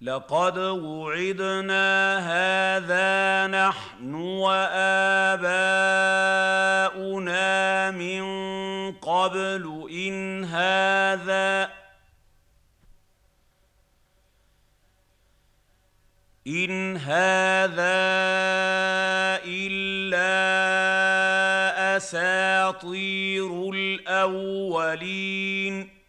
لقد وعدنا هذا نحن وآباؤنا من قبل إن هذا إلا أساطير الأولين